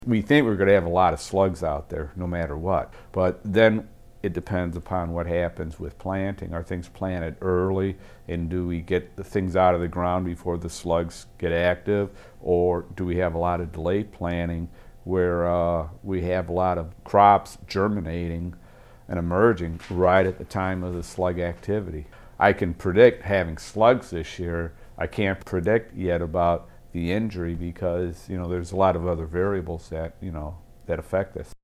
We think we're going to have a lot of slugs out there no matter what, but then it depends upon what happens with planting. Are things planted early, and do we get the things out of the ground before the slugs get active, or do we have a lot of delayed planting where we have a lot of crops germinating and emerging right at the time of the slug activity? I can predict having slugs this year. I can't predict yet about the injury because there's a lot of other variables that that affect this.